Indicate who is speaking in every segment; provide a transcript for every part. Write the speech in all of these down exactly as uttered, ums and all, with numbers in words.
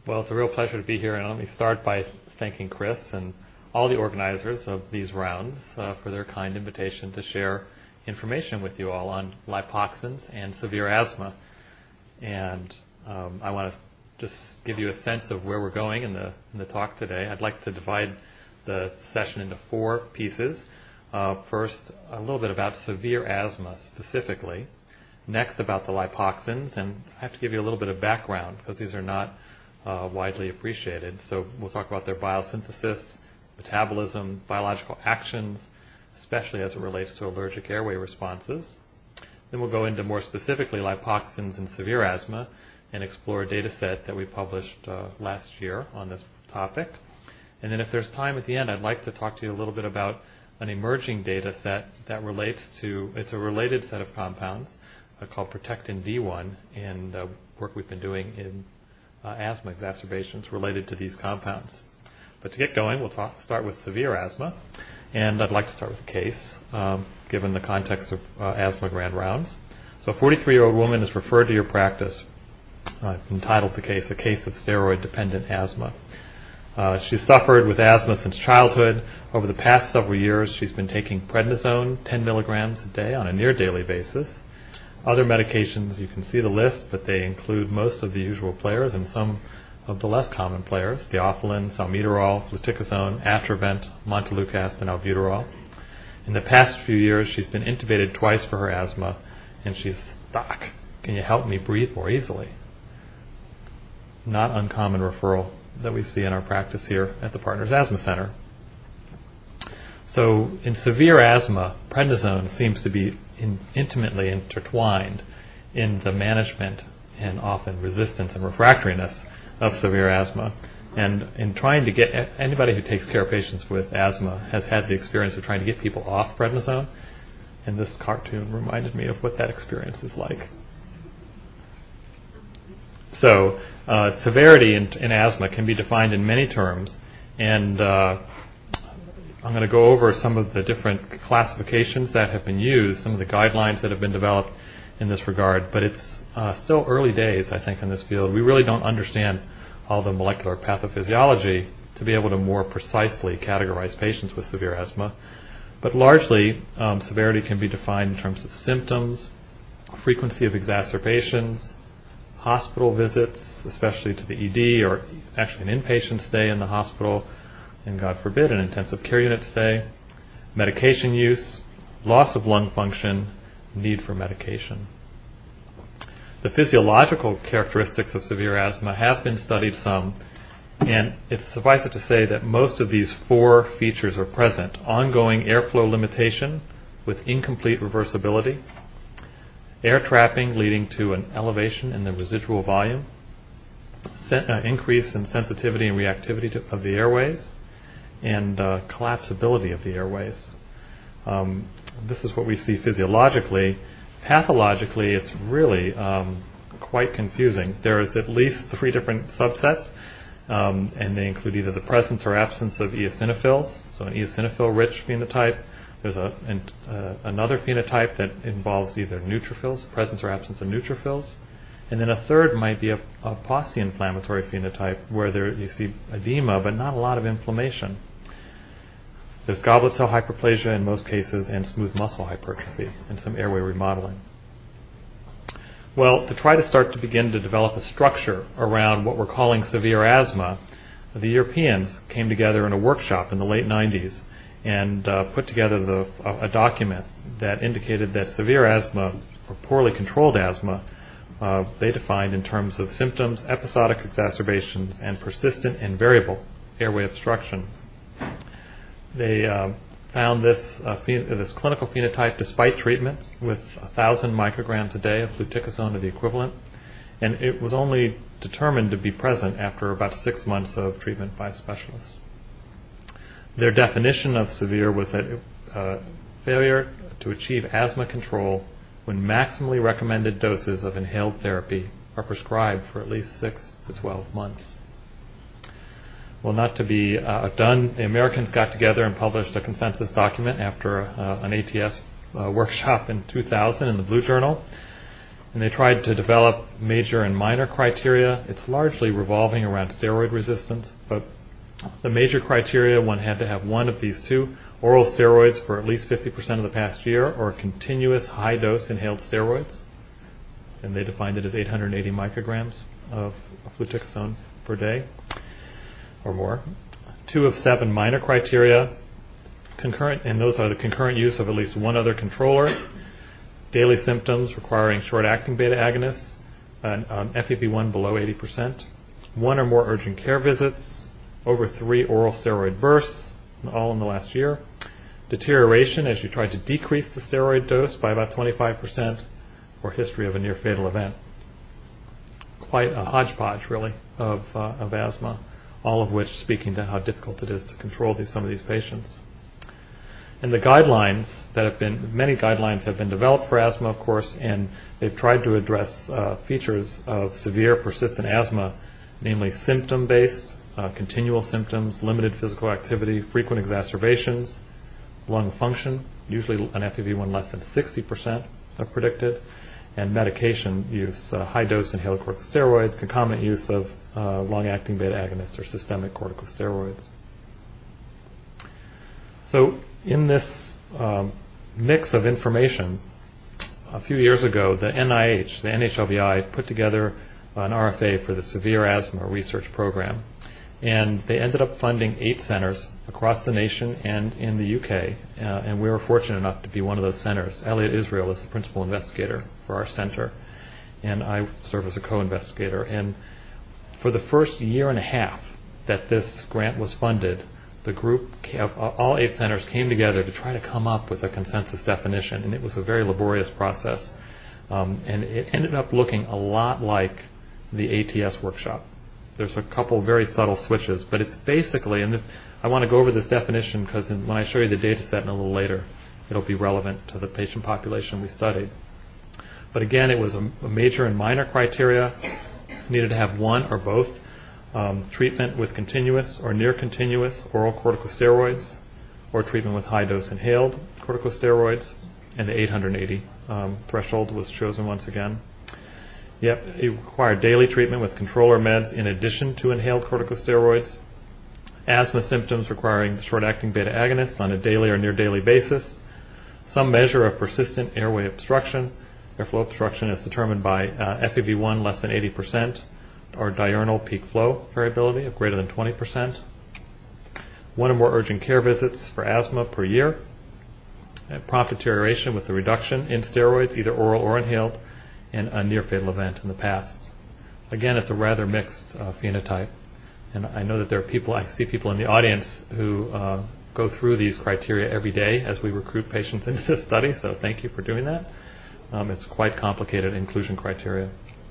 Speaker 1: Well, it's a real pleasure to be here, and let me start by thanking Chris and all the organizers of these rounds uh, for their kind invitation to share information with you all on lipoxins and severe asthma. And um, I want to just give you a sense of where we're going in the, in the talk today. I'd like to divide the session into four pieces. Uh, first, a little bit about severe asthma specifically. Next, about the lipoxins, and I have to give you a little bit of background because these are not uh, widely appreciated. So we'll talk about their biosynthesis, metabolism, biological actions, especially as it relates to allergic airway responses. Then we'll go into more specifically lipoxins and severe asthma and explore a data set that we published uh, last year on this topic. And then if there's time at the end, I'd like to talk to you a little bit about an emerging data set that relates to, it's a related set of compounds uh, called Protectin D one, and uh, work we've been doing in uh, asthma exacerbations related to these compounds. But to get going, we'll talk, start with severe asthma, and I'd like to start with a case, um, given the context of uh, asthma grand rounds. So a forty-three-year-old woman is referred to your practice. I've entitled the case, A Case of Steroid-Dependent Asthma. Uh, she's suffered with asthma since childhood. Over the past several years, she's been taking prednisone, ten milligrams a day on a near-daily basis. Other medications, you can see the list, but they include most of the usual players and some of the less common players: theophylline, salmeterol, fluticasone, Atrovent, montelukast, and albuterol. In the past few years, she's been intubated twice for her asthma, and she's, "Doc, can you help me breathe more easily?" Not uncommon referral that we see in our practice here at the Partners Asthma Center. So in severe asthma, prednisone seems to be in, intimately intertwined in the management and often resistance and refractoriness of severe asthma. And in trying to get, anybody who takes care of patients with asthma has had the experience of trying to get people off prednisone, and this cartoon reminded me of what that experience is like. So uh, severity in, in asthma can be defined in many terms, and uh, I'm going to go over some of the different classifications that have been used, some of the guidelines that have been developed in this regard, but it's uh, still early days, I think, in this field. We really don't understand all the molecular pathophysiology to be able to more precisely categorize patients with severe asthma, but largely um, severity can be defined in terms of symptoms, frequency of exacerbations, hospital visits, especially to the E D or actually an inpatient stay in the hospital, and God forbid an intensive care unit stay, medication use, loss of lung function, need for medication. The physiological characteristics of severe asthma have been studied some, and it's suffice it to say that most of these four features are present: ongoing airflow limitation with incomplete reversibility, air trapping leading to an elevation in the residual volume, sen- uh, increase in sensitivity and reactivity to, of the airways, and uh, collapsibility of the airways. Um, this is what we see physiologically. Pathologically, it's really um, quite confusing. There is at least three different subsets, um, and they include either the presence or absence of eosinophils, so an eosinophil-rich phenotype. There's a, an, uh, another phenotype that involves either neutrophils, presence or absence of neutrophils, and then a third might be a, a post-inflammatory phenotype where there you see edema but not a lot of inflammation. There's goblet cell hyperplasia in most cases and smooth muscle hypertrophy and some airway remodeling. Well, to try to start to begin to develop a structure around what we're calling severe asthma, the Europeans came together in a workshop in the late nineties and uh, put together the, a, a document that indicated that severe asthma, or poorly controlled asthma, uh, they defined in terms of symptoms, episodic exacerbations, and persistent and variable airway obstruction. They uh, found this uh, phen- this clinical phenotype despite treatments with one thousand micrograms a day of fluticasone or the equivalent, and it was only determined to be present after about six months of treatment by specialists. Their definition of severe was that uh, failure to achieve asthma control when maximally recommended doses of inhaled therapy are prescribed for at least six to twelve months. Well, not to be uh, done, the Americans got together and published a consensus document after uh, an A T S uh, workshop in two thousand in the Blue Journal. And they tried to develop major and minor criteria. It's largely revolving around steroid resistance, but the major criteria, one had to have one of these two: oral steroids for at least fifty percent of the past year, or continuous high-dose inhaled steroids. And they defined it as eight hundred eighty micrograms of fluticasone per day or more. Two of seven minor criteria, concurrent, and those are the concurrent use of at least one other controller, daily symptoms requiring short-acting beta agonists, and um, F E V one below eighty percent, one or more urgent care visits, over three oral steroid bursts, all in the last year, deterioration as you tried to decrease the steroid dose by about twenty-five percent, or history of a near-fatal event. Quite a hodgepodge, really, of, uh, of asthma, all of which speaking to how difficult it is to control these, some of these patients. And the guidelines that have been, many guidelines have been developed for asthma, of course, and they've tried to address uh, features of severe persistent asthma, namely symptom-based, uh, continual symptoms, limited physical activity, frequent exacerbations, lung function, usually an F E V one less than sixty percent of predicted, and medication use, uh, high-dose inhaled corticosteroids, concomitant use of uh, long-acting beta agonists or systemic corticosteroids. So in this um, mix of information, a few years ago, the N I H, the N H L B I, put together an R F A for the Severe Asthma Research Program. And they ended up funding eight centers across the nation and in the U K. Uh, and we were fortunate enough to be one of those centers. Elliot Israel is the principal investigator for our center, and I serve as a co-investigator. And for the first year and a half that this grant was funded, the group of all eight centers came together to try to come up with a consensus definition, and it was a very laborious process. Um, and it ended up looking a lot like the A T S workshop. There's a couple very subtle switches, but it's basically, and I want to go over this definition because when I show you the data set in a little later, it'll be relevant to the patient population we studied. But again, it was a, a major and minor criteria. Needed to have one or both um, treatment with continuous or near continuous oral corticosteroids, or treatment with high-dose inhaled corticosteroids, and the eight hundred eighty um, threshold was chosen once again. Yep, it required daily treatment with controller meds in addition to inhaled corticosteroids. Asthma symptoms requiring short-acting beta agonists on a daily or near-daily basis. Some measure of persistent airway obstruction. Airflow obstruction is determined by uh, F E V one less than eighty percent or diurnal peak flow variability of greater than twenty percent. One or more urgent care visits for asthma per year. And prompt deterioration with the reduction in steroids, either oral or inhaled, and a near-fatal event in the past. Again, it's a rather mixed uh, phenotype, and I know that there are people, I see people in the audience who uh, go through these criteria every day as we recruit patients into this study, so thank you for doing that. Um, it's quite complicated inclusion criteria.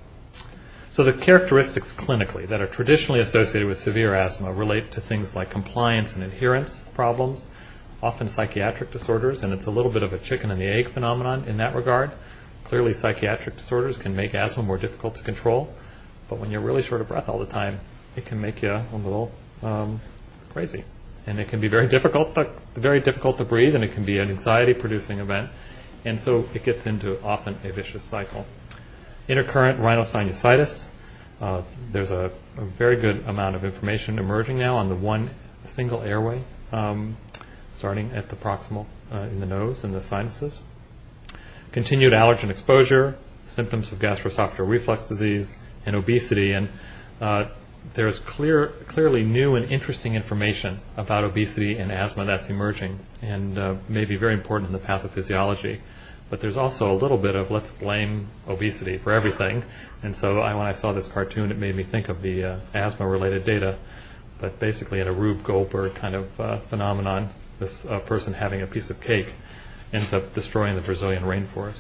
Speaker 1: So the characteristics clinically that are traditionally associated with severe asthma relate to things like compliance and adherence problems, often psychiatric disorders, and it's a little bit of a chicken and the egg phenomenon in that regard. Clearly, psychiatric disorders can make asthma more difficult to control, but when you're really short of breath all the time, it can make you a little um, crazy, and it can be very difficult, to, very difficult to breathe, and it can be an anxiety-producing event, and so it gets into often a vicious cycle. Intercurrent rhinosinusitis. Uh, there's a, a very good amount of information emerging now on the one single airway, um, starting at the proximal uh, in the nose and the sinuses. Continued allergen exposure, symptoms of gastroesophageal reflux disease, and obesity. And uh, there's clear, clearly new and interesting information about obesity and asthma that's emerging, and uh, may be very important in the pathophysiology. But there's also a little bit of let's blame obesity for everything. And so I, when I saw this cartoon, it made me think of the uh, asthma-related data, but basically in a Rube Goldberg kind of uh, phenomenon, this uh, person having a piece of cake ends up destroying the Brazilian rainforest.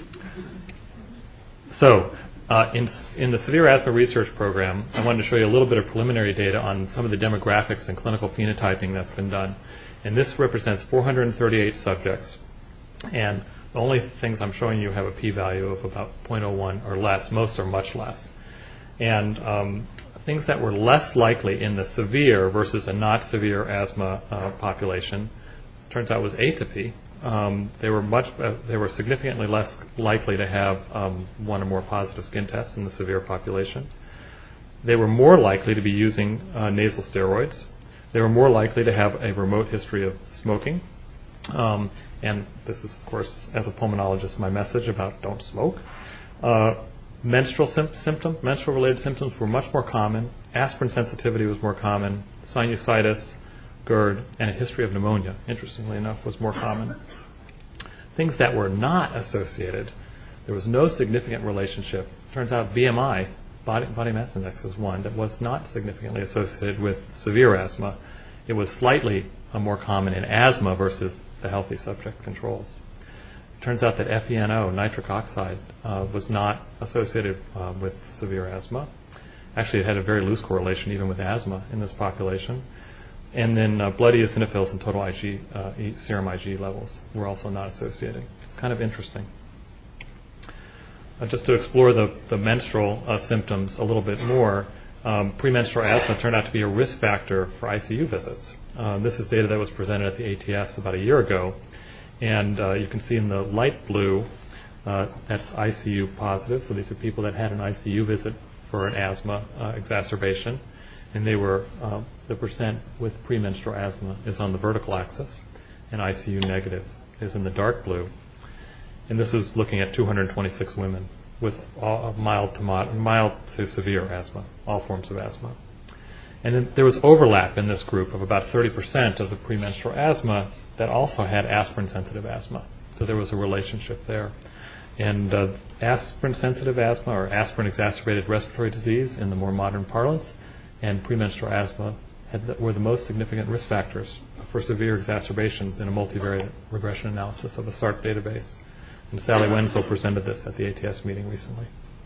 Speaker 1: So, uh, in, in the Severe Asthma Research Program, I wanted to show you a little bit of preliminary data on some of the demographics and clinical phenotyping that's been done. And this represents four hundred thirty-eight subjects. And the only things I'm showing you have a p-value of about zero point zero one or less. Most are much less. And um, things that were less likely in the severe versus a not severe asthma uh, population, turns out was atopy. um, they were much uh, they were significantly less likely to have um, one or more positive skin tests in the severe population. They were more likely to be using uh, nasal steroids. They were more likely to have a remote history of smoking. Um, and this is, of course, as a pulmonologist, my message about don't smoke. Uh, menstrual sim- symptom, menstrual-related symptoms were much more common. Aspirin sensitivity was more common. Sinusitis, GERD, and a history of pneumonia, interestingly enough, was more common. Things that were not associated, there was no significant relationship. Turns out B M I, body, body mass index, is one that was not significantly associated with severe asthma. It was slightly uh, more common in asthma versus the healthy subject controls. It turns out that F E N O, nitric oxide, uh, was not associated uh, with severe asthma. Actually, it had a very loose correlation even with asthma in this population. And then uh, blood eosinophils and total I G, uh, serum I G levels were also not associated. It's kind of interesting. Uh, just to explore the, the menstrual uh, symptoms a little bit more, um, premenstrual asthma turned out to be a risk factor for I C U visits. Uh, this is data that was presented at the A T S about a year ago. And uh, you can see in the light blue, uh, that's I C U positive. So these are people that had an I C U visit for an asthma uh, exacerbation. And they were, uh, the percent with premenstrual asthma is on the vertical axis, and I C U negative is in the dark blue. And this is looking at two hundred twenty-six women with all, mild to mod, mild to severe asthma, all forms of asthma. And then there was overlap in this group of about thirty percent of the premenstrual asthma that also had aspirin-sensitive asthma. So there was a relationship there. And uh, aspirin-sensitive asthma, or aspirin-exacerbated respiratory disease in the more modern parlance, and premenstrual asthma had the, were the most significant risk factors for severe exacerbations in a multivariate regression analysis of the S A R C database. And Sally Wenzel presented this at the A T S meeting recently.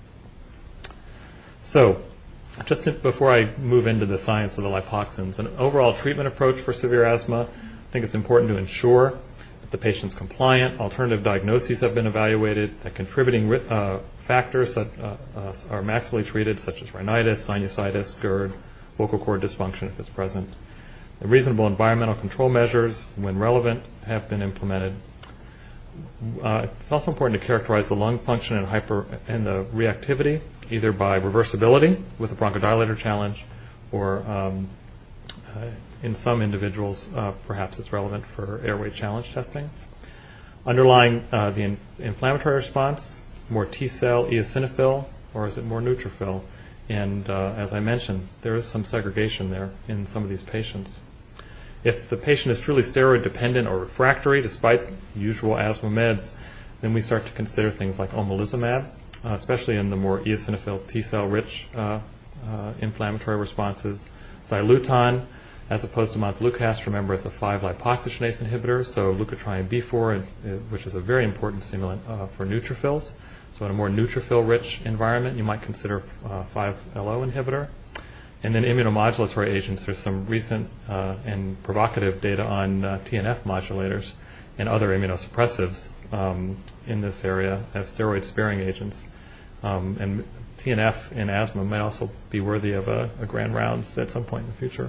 Speaker 1: So, just to, before I move into the science of the lipoxins, an overall treatment approach for severe asthma, I think it's important to ensure that the patient's compliant. Alternative diagnoses have been evaluated, that contributing uh, factors that uh, uh, are maximally treated, such as rhinitis, sinusitis, GERD, vocal cord dysfunction if it's present. The reasonable environmental control measures, when relevant, have been implemented. Uh, it's also important to characterize the lung function and, hyper, and the reactivity, either by reversibility with a bronchodilator challenge, or um, uh, in some individuals, uh, perhaps it's relevant for airway challenge testing. Underlying uh, the in- inflammatory response, more T-cell eosinophil, or is it more neutrophil? And uh, as I mentioned, there is some segregation there in some of these patients. If the patient is truly steroid dependent or refractory, despite usual asthma meds, then we start to consider things like omalizumab, uh, especially in the more eosinophil T-cell rich uh, uh, inflammatory responses. Xyluton, as opposed to montelukast, remember it's a five lipoxygenase inhibitor, so leukotriene B four, which is a very important stimulant uh, for neutrophils. So in a more neutrophil-rich environment, you might consider uh, five L O inhibitor. And then immunomodulatory agents, there's some recent uh, and provocative data on uh, T N F modulators and other immunosuppressives um, in this area as steroid-sparing agents. Um, and T N F in asthma might also be worthy of a, a grand rounds at some point in the future.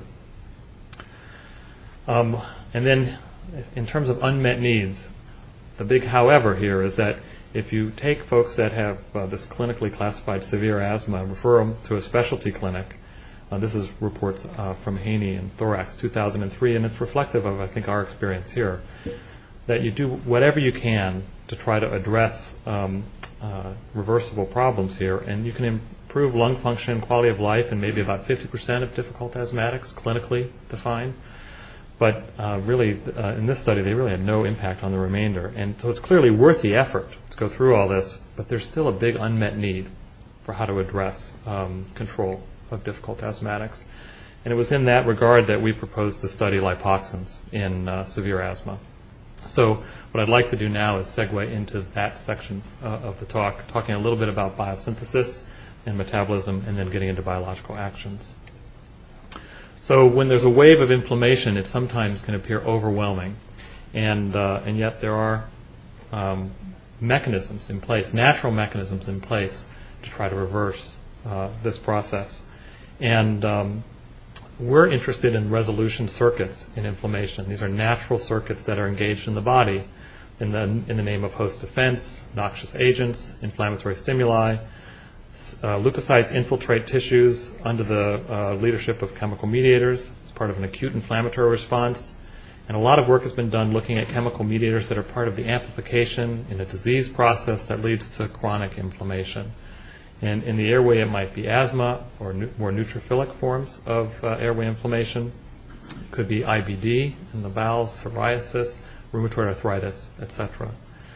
Speaker 1: Um, and then in terms of unmet needs, the big however here is that if you take folks that have uh, this clinically classified severe asthma and refer them to a specialty clinic, uh, this is reports uh, from Haney and Thorax two thousand three, and it's reflective of, I think, our experience here, that you do whatever you can to try to address um, uh, reversible problems here, and you can improve lung function, quality of life in maybe about fifty percent of difficult asthmatics, clinically defined. But uh, really, uh, in this study, they really had no impact on the remainder. And so it's clearly worth the effort to go through all this, but there's still a big unmet need for how to address um, control of difficult asthmatics. And it was in that regard that we proposed to study lipoxins in uh, severe asthma. So what I'd like to do now is segue into that section uh, of the talk, talking a little bit about biosynthesis and metabolism, and then getting into biological actions. So when there's a wave of inflammation, it sometimes can appear overwhelming, and uh, and yet there are um, mechanisms in place, natural mechanisms in place to try to reverse uh, this process. And um, we're interested in resolution circuits in inflammation. These are natural circuits that are engaged in the body in the, in the name of host defense, noxious agents, inflammatory stimuli. Uh, leukocytes infiltrate tissues under the uh, leadership of chemical mediators as part of an acute inflammatory response. And a lot of work has been done looking at chemical mediators that are part of the amplification in a disease process that leads to chronic inflammation. And in the airway, it might be asthma or nu- more neutrophilic forms of uh, airway inflammation. It could be I B D in the bowels, psoriasis, rheumatoid arthritis, et cetera.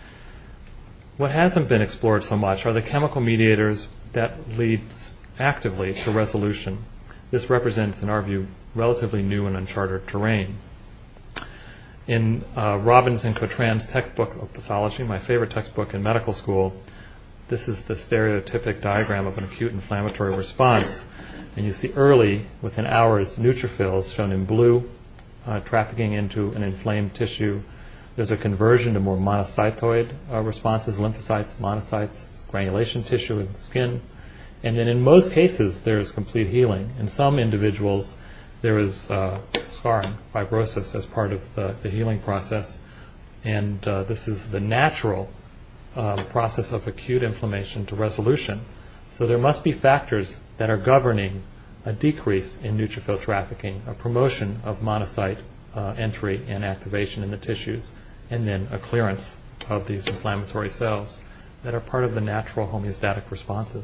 Speaker 1: What hasn't been explored so much are the chemical mediators that lead actively to resolution. This represents, in our view, relatively new and uncharted terrain. In uh, Robbins and Cotran's textbook of pathology, my favorite textbook in medical school, this is the stereotypic diagram of an acute inflammatory response. And you see early, within hours, neutrophils shown in blue, uh, trafficking into an inflamed tissue. There's a conversion to more monocytoid uh, responses, lymphocytes, monocytes, granulation tissue in the skin. And then in most cases, there's complete healing. In some individuals, there is uh, scarring, fibrosis as part of the, the healing process. And uh, this is the natural um, process of acute inflammation to resolution. So there must be factors that are governing a decrease in neutrophil trafficking, a promotion of monocyte uh, entry and activation in the tissues, and then a clearance of these inflammatory cells that are part of the natural homeostatic responses.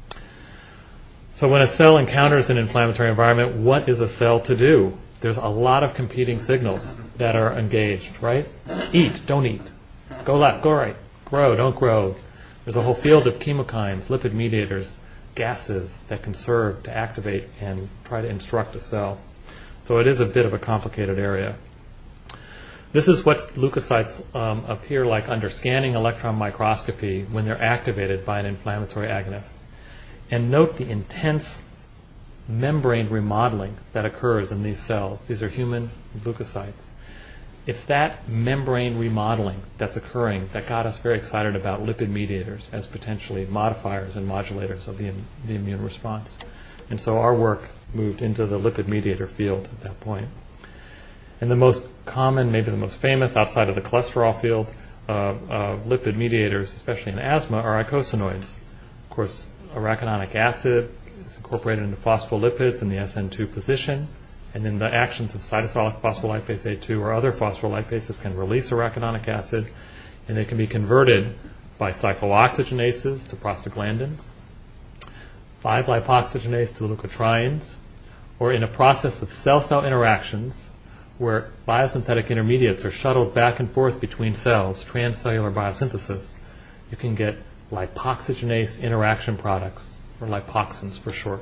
Speaker 1: So when a cell encounters an inflammatory environment, what is a cell to do? There's a lot of competing signals that are engaged, right? Eat, don't eat. Go left, go right. Grow, don't grow. There's a whole field of chemokines, lipid mediators, gases that can serve to activate and try to instruct a cell. So it is a bit of a complicated area. This is what leukocytes um, appear like under scanning electron microscopy when they're activated by an inflammatory agonist. And note the intense membrane remodeling that occurs in these cells. These are human leukocytes. It's that membrane remodeling that's occurring that got us very excited about lipid mediators as potentially modifiers and modulators of the, the immune response. And so our work moved into the lipid mediator field at that point. And the most common, maybe the most famous outside of the cholesterol field, uh, uh, lipid mediators, especially in asthma, are eicosanoids. Of course, arachidonic acid is incorporated into phospholipids in the S N two position, and then the actions of cytosolic phospholipase A two or other phospholipases can release arachidonic acid, and they can be converted by cyclooxygenases to prostaglandins, five lipoxygenase to leukotrienes, or in a process of cell-cell interactions where biosynthetic intermediates are shuttled back and forth between cells, transcellular biosynthesis, you can get lipoxygenase interaction products, or lipoxins for short.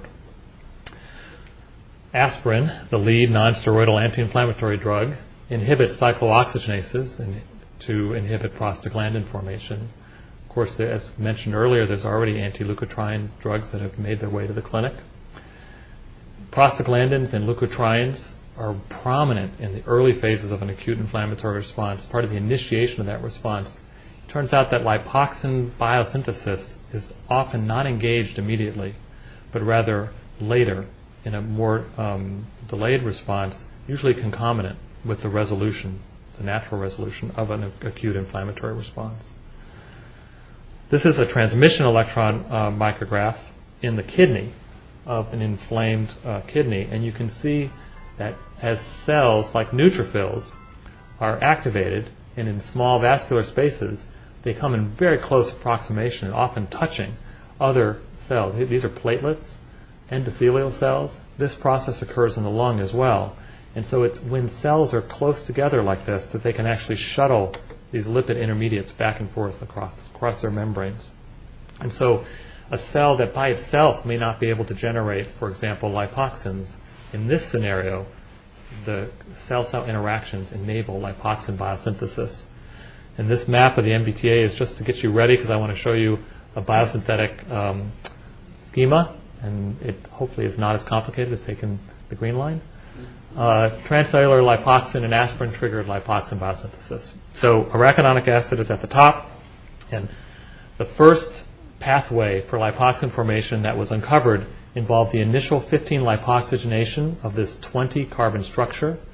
Speaker 1: Aspirin, the lead non-steroidal anti-inflammatory drug, inhibits cyclooxygenases in, to inhibit prostaglandin formation. Of course, there, as mentioned earlier, there's already anti-leukotriene drugs that have made their way to the clinic. Prostaglandins and leukotrienes are prominent in the early phases of an acute inflammatory response, part of the initiation of that response. It turns out that lipoxin biosynthesis is often not engaged immediately, but rather later in a more um, delayed response, usually concomitant with the resolution, the natural resolution of an acute inflammatory response. This is a transmission electron uh, micrograph in the kidney of an inflamed uh, kidney, and you can see that as cells like neutrophils are activated and in small vascular spaces, they come in very close approximation, often touching other cells. These are platelets, endothelial cells. This process occurs in the lung as well. And so it's when cells are close together like this that they can actually shuttle these lipid intermediates back and forth across, across their membranes. And so a cell that by itself may not be able to generate, for example, lipoxins, in this scenario, the cell-cell interactions enable lipoxin biosynthesis. And this map of the M B T A is just to get you ready, because I want to show you a biosynthetic um, schema, and it hopefully is not as complicated as taking the green line. Uh, transcellular lipoxin and aspirin triggered lipoxin biosynthesis. So arachidonic acid is at the top, and the first pathway for lipoxin formation that was uncovered involved the initial fifteen lipoxygenation of this twenty carbon structure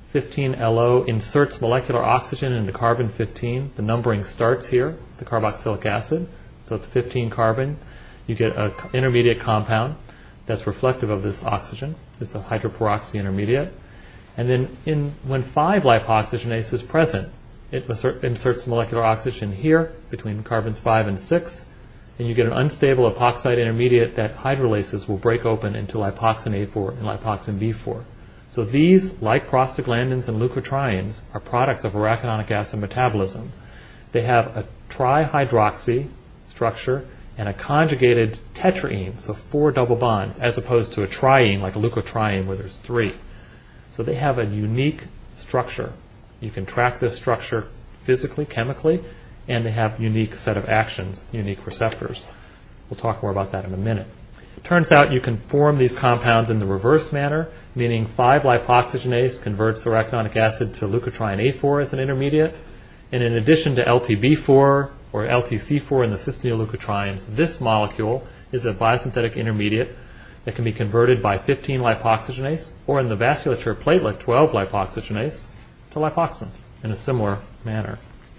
Speaker 1: fifteen L O inserts molecular oxygen into carbon fifteen. The numbering starts here, the carboxylic acid. So at the fifteen carbon, you get an intermediate compound that's reflective of this oxygen. It's a hydroperoxy intermediate. And then in, when five lipoxygenase is present, it inserts molecular oxygen here between carbons five and six, and you get an unstable epoxide intermediate that hydrolases will break open into lipoxin A four and lipoxin B four. So these, like prostaglandins and leukotrienes, are products of arachidonic acid metabolism. They have a trihydroxy structure and a conjugated tetraene, so four double bonds, as opposed to a triene like a leukotriene where there's three. So they have a unique structure. You can track this structure physically, chemically, and they have unique set of actions, unique receptors. We'll talk more about that in a minute. It turns out you can form these compounds in the reverse manner, meaning five lipoxygenase converts arachidonic acid to leukotriene A four as an intermediate, and in addition to L T B four or L T C four in the cysteine leukotrienes, this molecule is a biosynthetic intermediate that can be converted by fifteen lipoxygenase, or in the vasculature platelet twelve lipoxygenase, to lipoxins in a similar manner.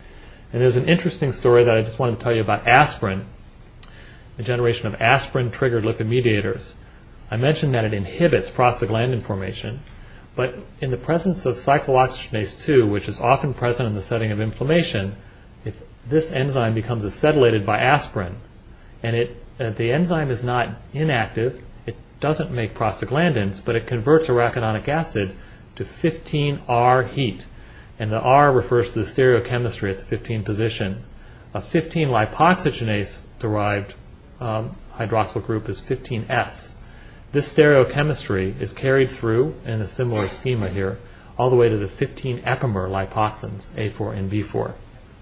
Speaker 1: And there's an interesting story that I just wanted to tell you about aspirin, the generation of aspirin-triggered lipid mediators. I mentioned that it inhibits prostaglandin formation, but in the presence of cyclooxygenase two, which is often present in the setting of inflammation, if this enzyme becomes acetylated by aspirin, and it, uh, the enzyme is not inactive, it doesn't make prostaglandins, but it converts arachidonic acid to fifteen R heat. And the R refers to the stereochemistry at the fifteen position. A fifteen lipoxygenase-derived um, hydroxyl group is fifteen S. This stereochemistry is carried through in a similar schema here, all the way to the fifteen epimer lipoxins, A four and B four.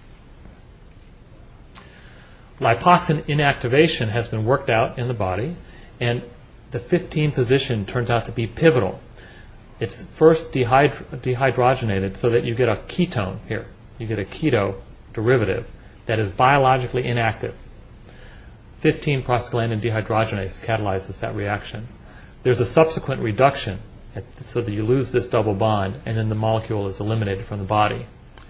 Speaker 1: Lipoxin inactivation has been worked out in the body, and the fifteen position turns out to be pivotal. It's first dehyd- dehydrogenated so that you get a ketone here. You get a keto derivative that is biologically inactive. fifteen prostaglandin dehydrogenase catalyzes that reaction. There's a subsequent reduction at, so that you lose this double bond, and then the molecule is eliminated from the body.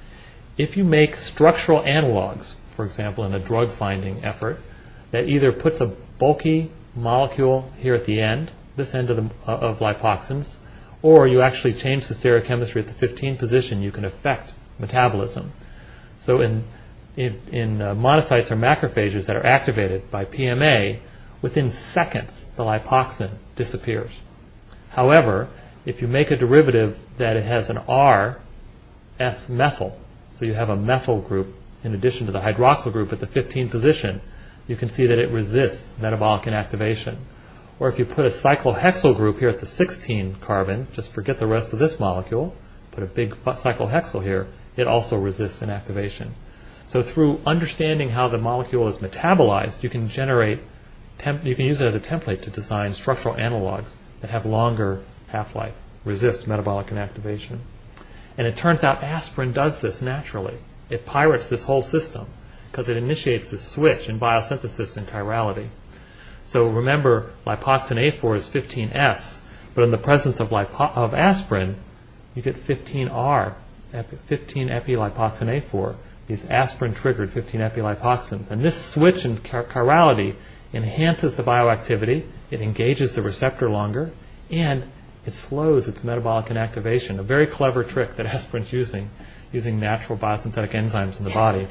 Speaker 1: If you make structural analogs, for example, in a drug finding effort, that either puts a bulky molecule here at the end, this end of, the, uh, of lipoxins, or you actually change the stereochemistry at the fifteen position, you can affect metabolism. So in, in, in uh, monocytes or macrophages that are activated by P M A, within seconds the lipoxin disappears. However, if you make a derivative that it has an R S methyl, so you have a methyl group in addition to the hydroxyl group at the fifteen position, you can see that it resists metabolic inactivation. Or if you put a cyclohexyl group here at the sixteen carbon, just forget the rest of this molecule, put a big cyclohexyl here, it also resists inactivation. So through understanding how the molecule is metabolized, you can generate, temp- you can use it as a template to design structural analogs that have longer half-life, resist metabolic inactivation. And it turns out aspirin does this naturally. It pirates this whole system because it initiates this switch in biosynthesis and chirality. So remember, lipoxin A four is fifteen S, but in the presence of, lipo- of aspirin, you get fifteen R, fifteen epi-lipoxin A four, these aspirin-triggered fifteen epi-lipoxins. And this switch in chir- chirality enhances the bioactivity, it engages the receptor longer, and it slows its metabolic inactivation, a very clever trick that aspirin's using, using natural biosynthetic enzymes in the body.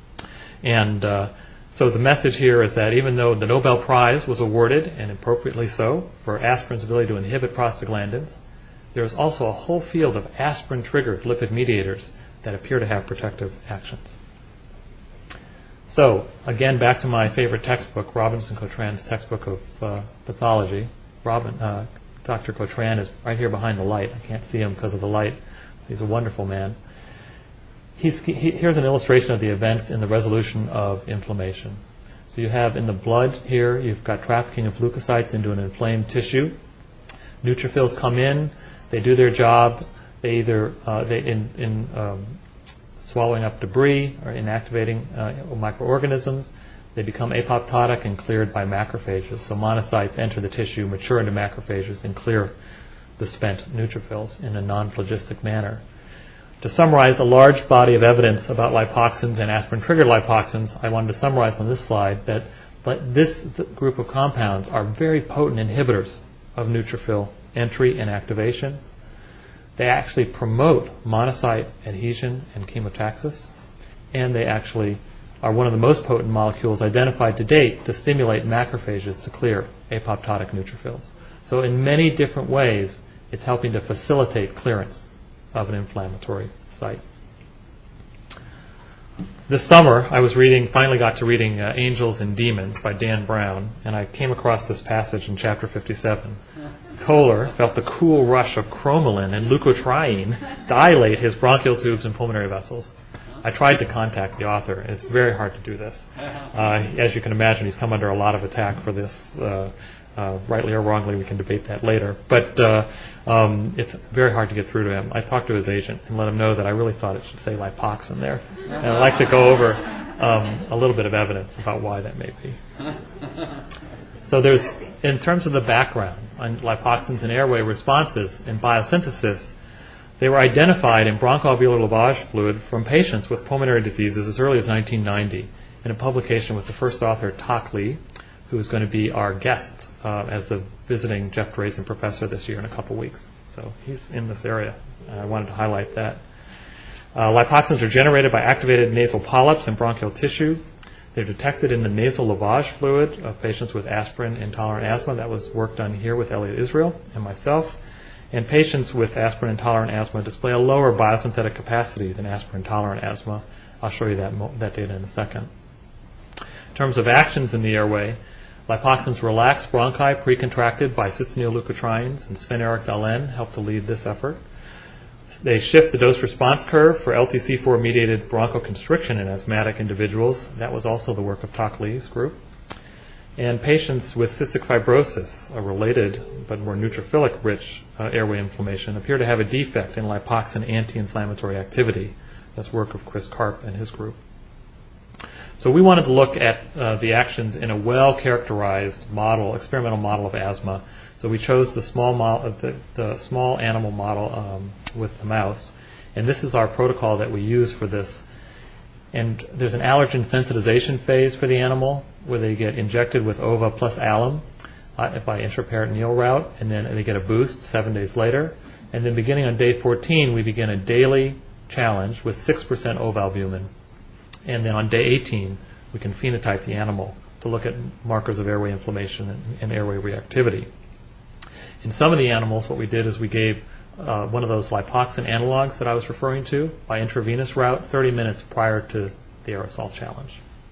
Speaker 1: And uh, So the message here is that even though the Nobel Prize was awarded, and appropriately so, for aspirin's ability to inhibit prostaglandins, there is also a whole field of aspirin-triggered lipid mediators that appear to have protective actions. So, again, back to my favorite textbook, Robinson-Cotran's textbook of uh, pathology. Robin, uh, Doctor Cotran is right here behind the light. I can't see him because of the light. He's a wonderful man. He's, he, here's an illustration of the events in the resolution of inflammation. So you have in the blood here, you've got trafficking of leukocytes into an inflamed tissue. Neutrophils come in, they do their job. They either uh, they in, in um, swallowing up debris or inactivating uh, microorganisms. They become apoptotic and cleared by macrophages. So monocytes enter the tissue, mature into macrophages, and clear the spent neutrophils in a non-phlogistic manner. To summarize a large body of evidence about lipoxins and aspirin-triggered lipoxins, I wanted to summarize on this slide that but this group of compounds are very potent inhibitors of neutrophil entry and activation. They actually promote monocyte adhesion and chemotaxis, and they actually are one of the most potent molecules identified to date to stimulate macrophages to clear apoptotic neutrophils. So in many different ways, it's helping to facilitate clearance of an inflammatory site. This summer, I was reading, finally got to reading uh, Angels and Demons by Dan Brown, and I came across this passage in chapter fifty-seven. Kohler felt the cool rush of cromolyn and leukotriene dilate his bronchial tubes and pulmonary vessels. I tried to contact the author, and it's very hard to do this. Uh, as you can imagine, he's come under a lot of attack for this. Uh, Uh, rightly or wrongly, we can debate that later. But uh, um, it's very hard to get through to him. I talked to his agent and let him know that I really thought it should say lipoxin there. And I'd like to go over um, a little bit of evidence about why that may be. So there's, in terms of the background on lipoxins and airway responses in biosynthesis, they were identified in bronchoalveolar lavage fluid from patients with pulmonary diseases as early as nineteen ninety in a publication with the first author, Tak Lee, who is going to be our guest uh, as the visiting Jeff Drazen professor this year in a couple weeks. So he's in this area. And I wanted to highlight that. Uh, lipoxins are generated by activated nasal polyps in bronchial tissue. They're detected in the nasal lavage fluid of patients with aspirin-intolerant asthma. That was work done here with Elliot Israel and myself. And patients with aspirin-intolerant asthma display a lower biosynthetic capacity than aspirin-tolerant asthma. I'll show you that, mo- that data in a second. In terms of actions in the airway, lipoxins relax bronchi pre-contracted by cysteine leukotrienes, and Sven-Erik Dahlen helped to lead this effort. They shift the dose-response curve for L T C four-mediated bronchoconstriction in asthmatic individuals. That was also the work of Tak Lee's group. And patients with cystic fibrosis, a related but more neutrophilic-rich uh, airway inflammation, appear to have a defect in lipoxin anti-inflammatory activity. That's work of Chris Karp and his group. So we wanted to look at uh, the actions in a well-characterized model, experimental model of asthma. So we chose the small, mo- the, the small animal model um, with the mouse, and this is our protocol that we use for this. And there's an allergen sensitization phase for the animal where they get injected with ova plus alum uh, by intraperitoneal route, and then they get a boost seven days later. And then beginning on day fourteen, we begin a daily challenge with six percent ovalbumin. And then on day eighteen, we can phenotype the animal to look at markers of airway inflammation and, and airway reactivity. In some of the animals, what we did is we gave uh, one of those lipoxin analogs that I was referring to by intravenous route thirty minutes prior to the aerosol challenge.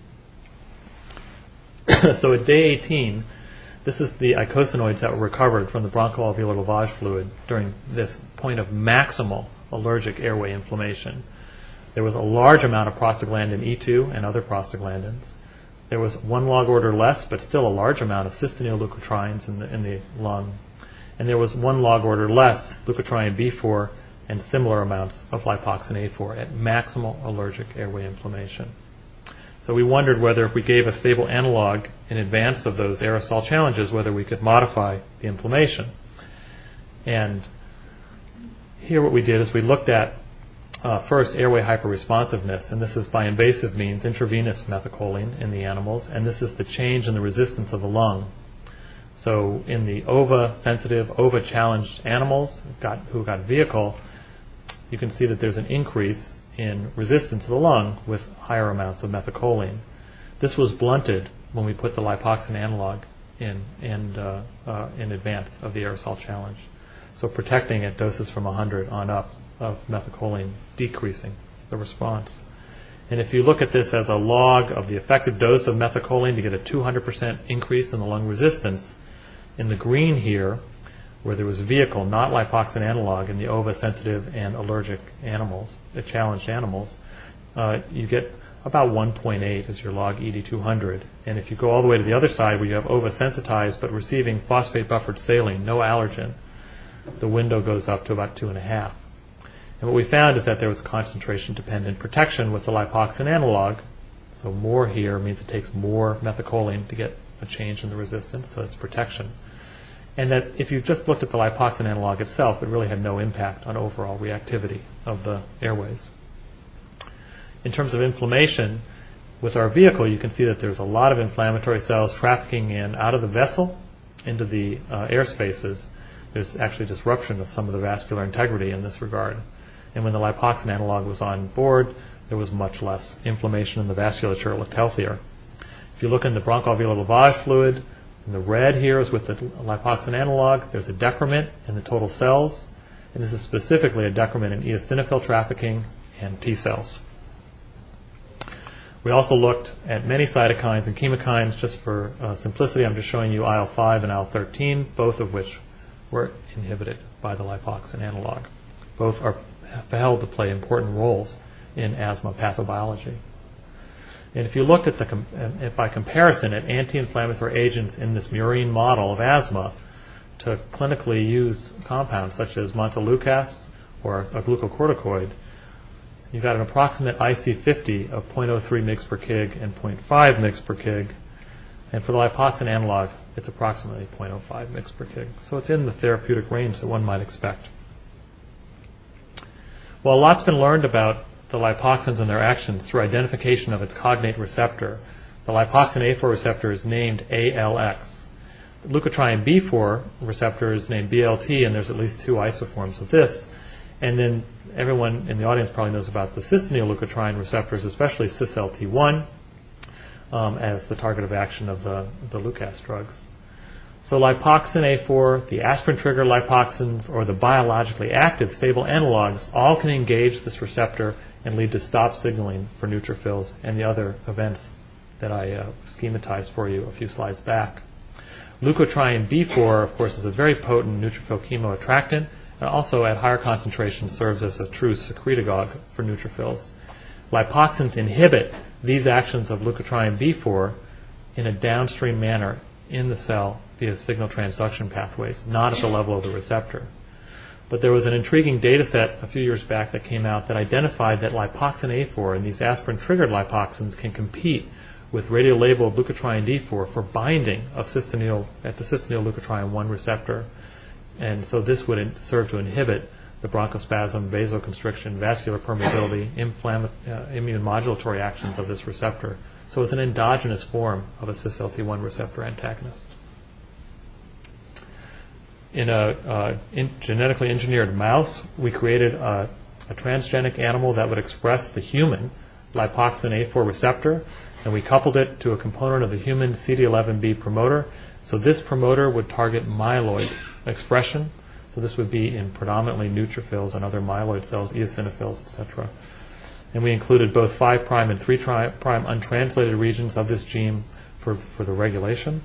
Speaker 1: So at day eighteen, this is the icosanoids that were recovered from the bronchoalveolar lavage fluid during this point of maximal allergic airway inflammation. There was a large amount of prostaglandin E two and other prostaglandins. There was one log order less, but still a large amount of cysteine leukotrienes in the, in the lung. And there was one log order less leukotriene B four and similar amounts of lipoxin A four at maximal allergic airway inflammation. So we wondered whether if we gave a stable analog in advance of those aerosol challenges, whether we could modify the inflammation. And here what we did is we looked at Uh, first, airway hyperresponsiveness, and this is by invasive means, intravenous methacholine in the animals, and this is the change in the resistance of the lung. So in the ova-sensitive, ova-challenged animals got, who got vehicle, you can see that there's an increase in resistance of the lung with higher amounts of methacholine. This was blunted when we put the lipoxin analog in, in, uh, uh, in advance of the aerosol challenge. So protecting at doses from one hundred on up of methacholine, decreasing the response. And if you look at this as a log of the effective dose of methacholine to get a two hundred percent increase in the lung resistance, in the green here, where there was vehicle, not lipoxin analog, in the ova-sensitive and allergic animals, the challenged animals, uh, you get about one point eight as your log E D two hundred. And if you go all the way to the other side, where you have ova-sensitized but receiving phosphate-buffered saline, no allergen, the window goes up to about two and a half. And what we found is that there was concentration-dependent protection with the lipoxin analog. So more here means it takes more methacholine to get a change in the resistance, so it's protection. and that if you just looked at the lipoxin analog itself, it really had no impact on overall reactivity of the airways. In terms of inflammation, with our vehicle, you can see that there's a lot of inflammatory cells trafficking in out of the vessel into the uh, air spaces. There's actually disruption of some of the vascular integrity in this regard. And when the lipoxin analog was on board, there was much less inflammation in the vasculature. It looked healthier. If you look in the bronchoalveolar lavage fluid, and the red here is with the lipoxin analog, there's a decrement in the total cells, and this is specifically a decrement in eosinophil trafficking and T cells. We also looked at many cytokines and chemokines. Just for uh, simplicity, I'm just showing you I L five and I L thirteen, both of which were inhibited by the lipoxin analog. Both are held to play important roles in asthma pathobiology. And if you looked at the com- at, by comparison at anti-inflammatory agents in this murine model of asthma to clinically used compounds such as montelukast or a glucocorticoid, you've got an approximate I C fifty of zero point zero three milligrams per kilogram and zero point five milligrams per kilogram. And for the lipoxin analog, it's approximately zero point zero five milligrams per kilogram. So it's in the therapeutic range that one might expect. Well, a lot's been learned about the lipoxins and their actions through identification of its cognate receptor. The lipoxin A four receptor is named A L X. The leukotriene B four receptor is named B L T, and there's at least two isoforms of this. And then everyone in the audience probably knows about the cystenyl leukotriene receptors, especially cis L T one, um, as the target of action of the, the Leukas drugs. So lipoxin A four, the aspirin-triggered lipoxins, or the biologically active stable analogs all can engage this receptor and lead to stop signaling for neutrophils and the other events that I uh, schematized for you a few slides back. Leukotriene B four, of course, is a very potent neutrophil chemoattractant, and also at higher concentrations serves as a true secretagogue for neutrophils. Lipoxins inhibit these actions of leukotriene B four in a downstream manner in the cell via signal transduction pathways, not at the level of the receptor. But there was an intriguing data set a few years back that came out that identified that lipoxin A four and these aspirin-triggered lipoxins can compete with radiolabeled leukotriene D four for binding of cystenyl at the cystenyl leukotriene one receptor. And so this would in, serve to inhibit the bronchospasm, vasoconstriction, vascular permeability, inflamm- uh, immune modulatory actions of this receptor. So it's an endogenous form of a cis L T one receptor antagonist. In a uh, in genetically engineered mouse, we created a, a transgenic animal that would express the human lipoxin A four receptor, and we coupled it to a component of the human C D eleven B promoter. So this promoter would target myeloid expression. So this would be in predominantly neutrophils and other myeloid cells, eosinophils, et cetera. And we included both five prime and three prime untranslated regions of this gene for, for the regulation.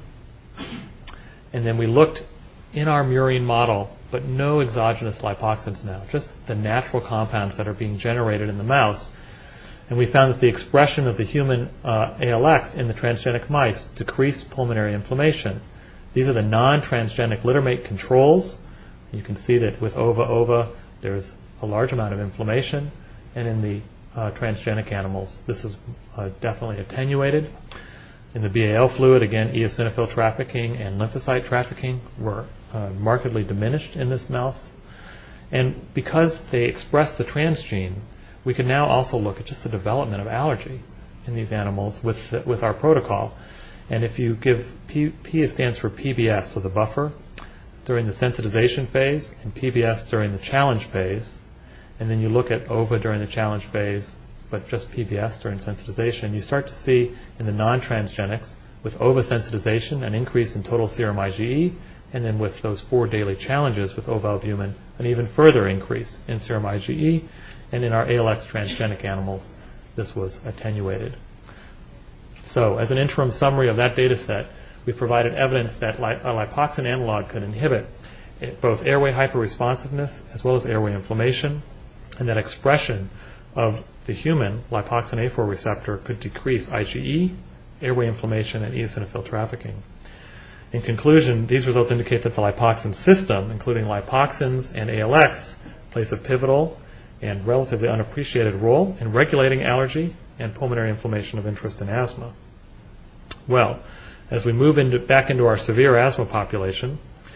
Speaker 1: And then we looked in our murine model, but no exogenous lipoxins now, just the natural compounds that are being generated in the mouse. And we found that the expression of the human uh, A L X in the transgenic mice decreased pulmonary inflammation. These are the non-transgenic littermate controls. You can see that with ova-ova, there's a large amount of inflammation, and in the uh, transgenic animals, this is uh, definitely attenuated. In the B A L fluid, again, eosinophil trafficking and lymphocyte trafficking were uh, markedly diminished in this mouse. And because they express the transgene, we can now also look at just the development of allergy in these animals with the, with our protocol. And if you give P, P stands for P B S, so the buffer, during the sensitization phase, and P B S during the challenge phase, and then you look at ova during the challenge phase, but just P B S during sensitization, you start to see in the non-transgenics, with ova sensitization, an increase in total serum IgE, and then with those four daily challenges with ovalbumin, an even further increase in serum IgE, and in our A L X transgenic animals, this was attenuated. So, as an interim summary of that data set, we provided evidence that li- a lipoxin analog could inhibit both airway hyperresponsiveness as well as airway inflammation, and that expression of the human lipoxin A four receptor could decrease IgE, airway inflammation, and eosinophil trafficking. In conclusion, these results indicate that the lipoxin system, including lipoxins and A L X, plays a pivotal and relatively unappreciated role in regulating allergy and pulmonary inflammation of interest in asthma. Well, as we move into, back into our severe asthma population,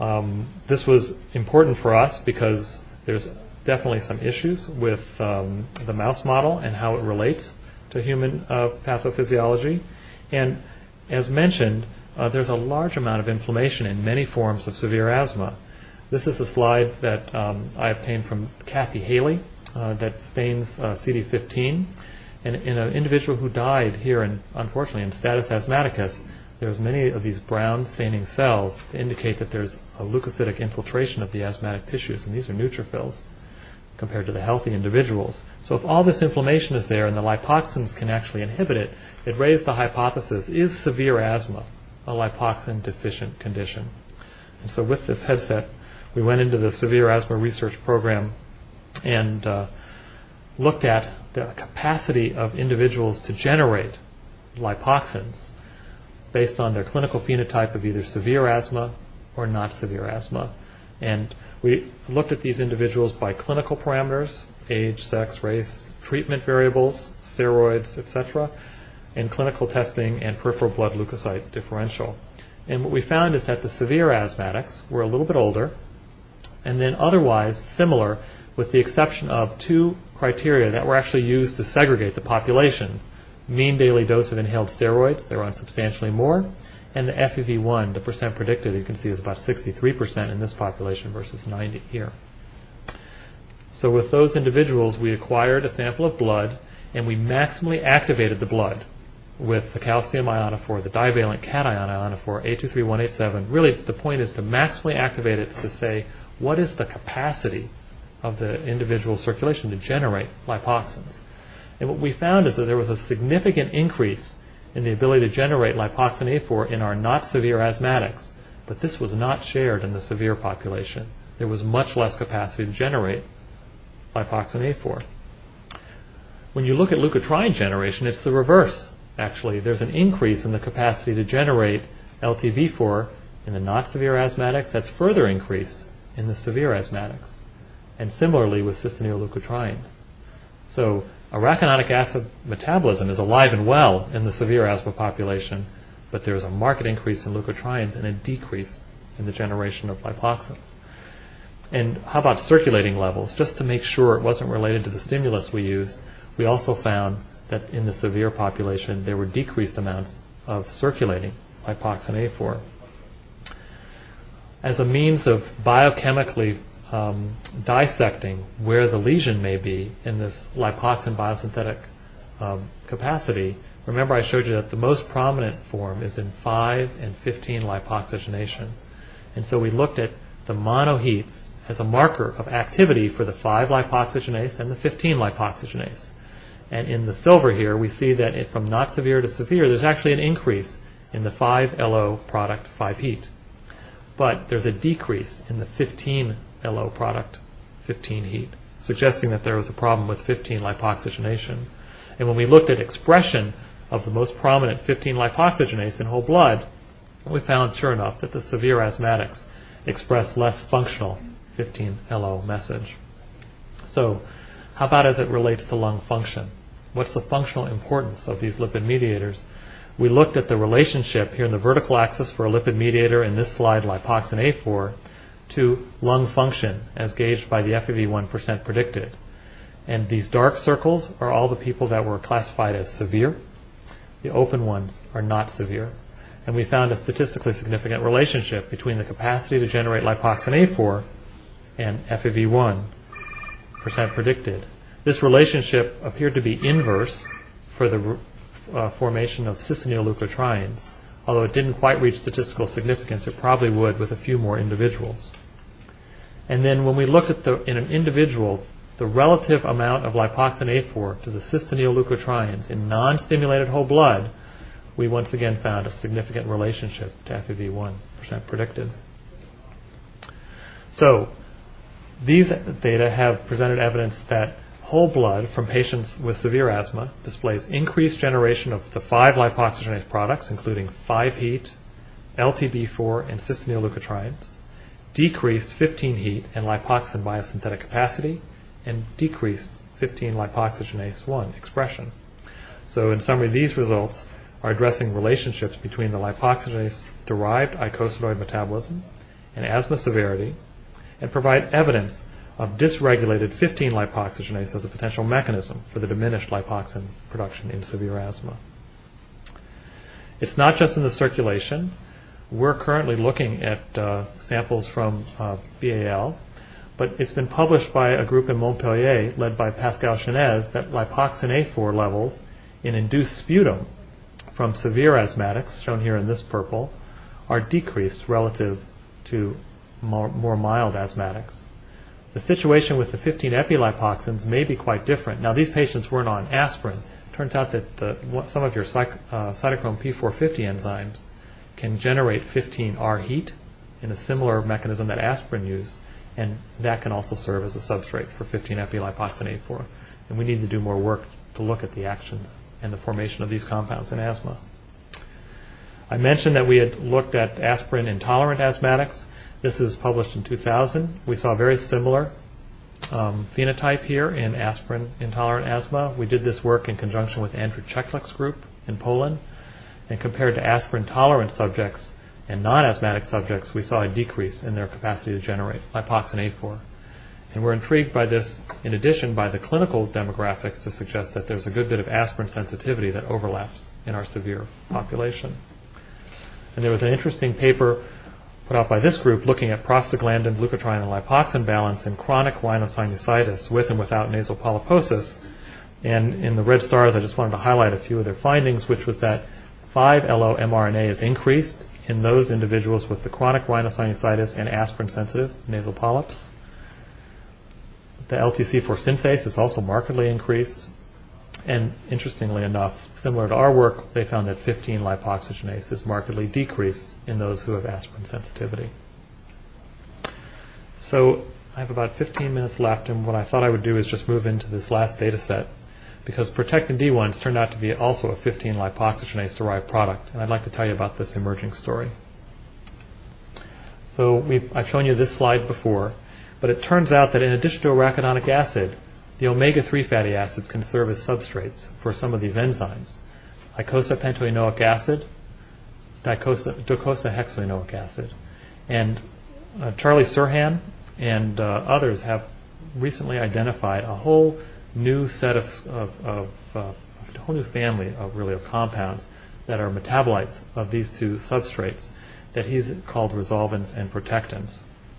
Speaker 1: Um, this was important for us because there's definitely some issues with um, the mouse model and how it relates to human uh, pathophysiology. And as mentioned, uh, there's a large amount of inflammation in many forms of severe asthma. This is a slide that um, I obtained from Kathy Haley uh, that stains uh, C D fifteen. And in an individual who died here, in, unfortunately, in status asthmaticus, there's many of these brown staining cells to indicate that there's a leukocytic infiltration of the asthmatic tissues, and these are neutrophils compared to the healthy individuals. So if all this inflammation is there and the lipoxins can actually inhibit it, it raised the hypothesis, is severe asthma a lipoxin deficient condition? And so with this headset, we went into the severe asthma research program and uh, looked at the capacity of individuals to generate lipoxins based on their clinical phenotype of either severe asthma or not severe asthma. And we looked at these individuals by clinical parameters, age, sex, race, treatment variables, steroids, et cetera, and clinical testing and peripheral blood leukocyte differential. And what we found is that the severe asthmatics were a little bit older, and then otherwise similar, with the exception of two criteria that were actually used to segregate the populations. Mean daily dose of inhaled steroids, they were on substantially more, and the F E V one, the percent predicted, you can see is about sixty-three percent in this population versus ninety here. So with those individuals, we acquired a sample of blood, and we maximally activated the blood with the calcium ionophore, the divalent cation ionophore, A two three one eight seven. Really, the point is to maximally activate it to say, what is the capacity of the individual circulation to generate lipoxins? And what we found is that there was a significant increase in the ability to generate lipoxin A four in our not severe asthmatics, but this was not shared in the severe population. There was much less capacity to generate lipoxin A four. When you look at leukotriene generation, it's the reverse, actually. There's an increase in the capacity to generate L T B four in the not severe asthmatics. That's further increase in the severe asthmatics. And similarly with cystinyl-leukotrienes. So arachidonic acid metabolism is alive and well in the severe asthma population, but there's a marked increase in leukotrienes and a decrease in the generation of lipoxins. And how about circulating levels? Just to make sure it wasn't related to the stimulus we used, we also found that in the severe population there were decreased amounts of circulating lipoxin A four. As a means of biochemically Um, dissecting where the lesion may be in this lipoxin biosynthetic um, capacity, remember I showed you that the most prominent form is in five and fifteen lipoxygenation. And so we looked at the monoheats as a marker of activity for the five lipoxygenase and the fifteen lipoxygenase. And in the silver here, we see that it, from not severe to severe, there's actually an increase in the five L O product, five heat. But there's a decrease in the fifteen L O product, fifteen heat, suggesting that there was a problem with fifteen lipoxygenation. And when we looked at expression of the most prominent fifteen lipoxygenase in whole blood, we found, sure enough, that the severe asthmatics express less functional fifteen L O message. So, how about as it relates to lung function? What's the functional importance of these lipid mediators? We looked at the relationship here in the vertical axis for a lipid mediator, in this slide lipoxin A four, to lung function as gauged by the F E V one percent predicted. And these dark circles are all the people that were classified as severe. The open ones are not severe. And we found a statistically significant relationship between the capacity to generate lipoxin A four and F E V one percent predicted. This relationship appeared to be inverse for the uh, formation of cystinyl-leukotrienes. Although it didn't quite reach statistical significance, it probably would with a few more individuals. And then when we looked at the, in an individual, the relative amount of lipoxin A four to the cystinyl-leukotrienes in non-stimulated whole blood, we once again found a significant relationship to F E V one percent predicted. So these data have presented evidence that whole blood from patients with severe asthma displays increased generation of the five lipoxygenase products, including five heat, L T B four, and cystinyl-leukotrienes, decreased fifteen heat and lipoxin biosynthetic capacity, and decreased fifteen lipoxygenase one expression. So in summary, these results are addressing relationships between the lipoxygenase-derived icosanoid metabolism and asthma severity, and provide evidence of dysregulated fifteen lipoxygenase as a potential mechanism for the diminished lipoxin production in severe asthma. It's not just in the circulation. We're currently looking at uh, samples from uh, B A L, but it's been published by a group in Montpellier led by Pascal Chenez that lipoxin A four levels in induced sputum from severe asthmatics, shown here in this purple, are decreased relative to more, more mild asthmatics. The situation with the fifteen epilipoxins may be quite different. Now, these patients weren't on aspirin. Turns out that the, some of your cyc, uh, cytochrome P four fifty enzymes can generate fifteen R heat in a similar mechanism that aspirin used, and that can also serve as a substrate for fifteen epilipoxin A four. And we need to do more work to look at the actions and the formation of these compounds in asthma. I mentioned that we had looked at aspirin-intolerant asthmatics. This is published in two thousand. We saw a very similar um, phenotype here in aspirin-intolerant asthma. We did this work in conjunction with Andrew Czechlik's group in Poland, and compared to aspirin-tolerant subjects and non-asthmatic subjects, we saw a decrease in their capacity to generate lipoxin A four. And we're intrigued by this, in addition, by the clinical demographics to suggest that there's a good bit of aspirin sensitivity that overlaps in our severe population. And there was an interesting paper put out by this group looking at prostaglandin, leukotriene, and lipoxin balance in chronic rhinosinusitis with and without nasal polyposis. And in the red stars, I just wanted to highlight a few of their findings, which was that five L O mRNA is increased in those individuals with the chronic rhinosinusitis and aspirin-sensitive nasal polyps. The L T C four synthase is also markedly increased. And interestingly enough, similar to our work, they found that fifteen lipoxygenase is markedly decreased in those who have aspirin sensitivity. So I have about fifteen minutes left, and what I thought I would do is just move into this last data set, because Protectin D ones turned out to be also a fifteen lipoxygenase derived product, and I'd like to tell you about this emerging story. So we've, I've shown you this slide before, but it turns out that in addition to arachidonic acid, the omega three fatty acids can serve as substrates for some of these enzymes. Icosapentaenoic acid, dicosa, docosahexaenoic acid. And uh, Charlie Serhan and uh, others have recently identified a whole new set of, of, of uh, a whole new family of really of compounds that are metabolites of these two substrates that he's called resolvins and protectins.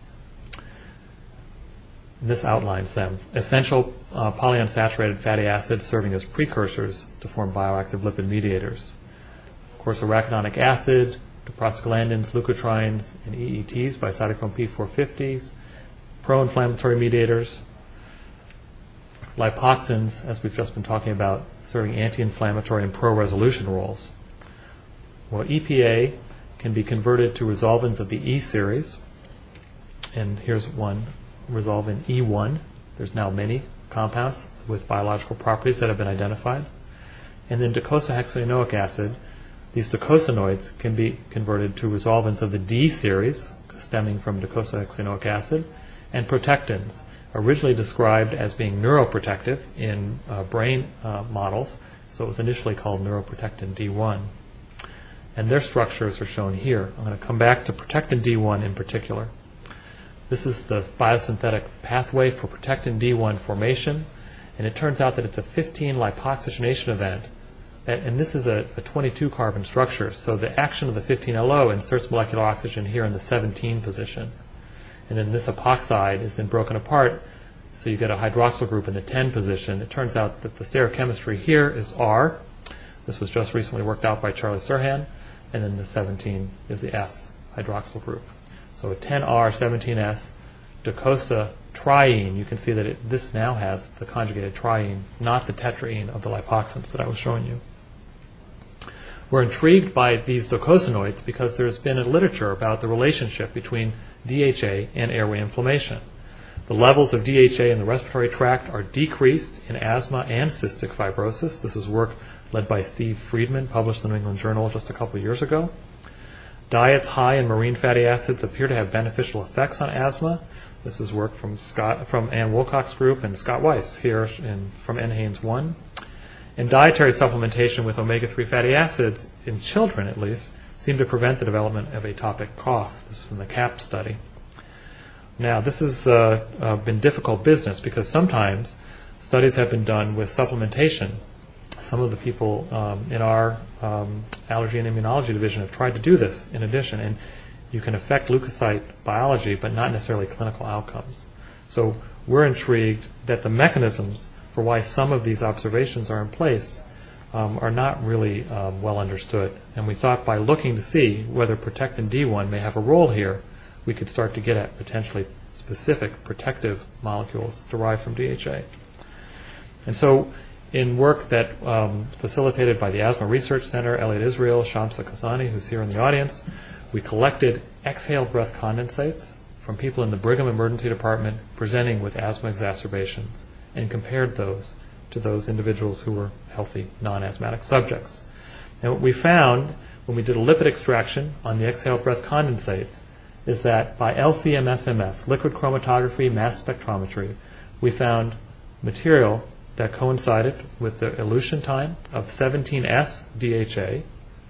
Speaker 1: This outlines them. Essential uh, polyunsaturated fatty acids serving as precursors to form bioactive lipid mediators. Of course, arachidonic acid, prostaglandins, leukotrienes, and E E Ts by cytochrome P four fifties, pro-inflammatory mediators, lipoxins, as we've just been talking about, serving anti-inflammatory and pro-resolution roles. Well, E P A can be converted to resolvins of the E series, and here's one. Resolvin E one. There's now many compounds with biological properties that have been identified. And then docosahexaenoic acid, these docosanoids can be converted to resolvins of the D series, stemming from docosahexaenoic acid, and protectins, originally described as being neuroprotective in uh, brain uh, models, so it was initially called neuroprotectin D one. And their structures are shown here. I'm going to come back to protectin D one in particular. This is the biosynthetic pathway for protectin D one formation, and it turns out that it's a fifteen lipoxygenation event, and this is a, a twenty-two carbon structure, so the action of the fifteen L O inserts molecular oxygen here in the seventeen position, and then this epoxide is then broken apart, so you get a hydroxyl group in the ten position. It turns out that the stereochemistry here is R. This was just recently worked out by Charlie Serhan, and then the seventeen is the S hydroxyl group. So a ten R, seventeen S, docosa triene. You can see that it, this now has the conjugated triene, not the tetraene of the lipoxins that I was showing you. We're intrigued by these docosanoids because there's been a literature about the relationship between D H A and airway inflammation. The levels of D H A in the respiratory tract are decreased in asthma and cystic fibrosis. This is work led by Steve Friedman, published in the New England Journal just a couple of years ago. Diets high in marine fatty acids appear to have beneficial effects on asthma. This is work from Scott, from Ann Wilcox's group and Scott Weiss here in, from N Haynes one. And dietary supplementation with omega three fatty acids, in children at least, seemed to prevent the development of atopic cough. This was in the CAP study. Now, this has uh, uh, been difficult business because sometimes studies have been done with supplementation. Some of the people um, in our um, allergy and immunology division have tried to do this in addition, and you can affect leukocyte biology but not necessarily clinical outcomes. So we're intrigued that the mechanisms for why some of these observations are in place um, are not really um, well understood. And we thought by looking to see whether protectin D one may have a role here, we could start to get at potentially specific protective molecules derived from D H A. And so in work that um, facilitated by the Asthma Research Center, Elliot Israel, Shamsa Kazani, who's here in the audience, we collected exhaled breath condensates from people in the Brigham Emergency Department presenting with asthma exacerbations and compared those to those individuals who were healthy, non-asthmatic subjects. And what we found when we did a lipid extraction on the exhaled breath condensates is that by L C M S M S, liquid chromatography, mass spectrometry, we found material that coincided with the elution time of seventeen S D H A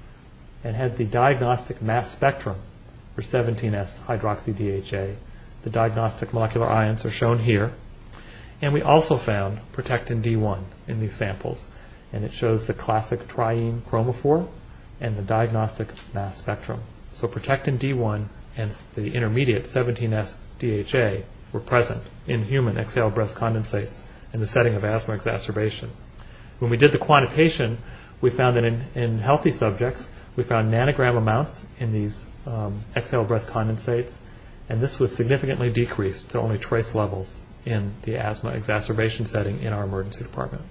Speaker 1: and had the diagnostic mass spectrum for seventeen S hydroxy D H A. The diagnostic molecular ions are shown here. And we also found protectin D one in these samples, and it shows the classic triene chromophore and the diagnostic mass spectrum. So protectin D one and the intermediate seventeen S D H A were present in human exhaled breath condensates in the setting of asthma exacerbation. When we did the quantitation, we found that in, in healthy subjects, we found nanogram amounts in these um, exhaled breath condensates, and this was significantly decreased to only trace levels in the asthma exacerbation setting in our emergency department.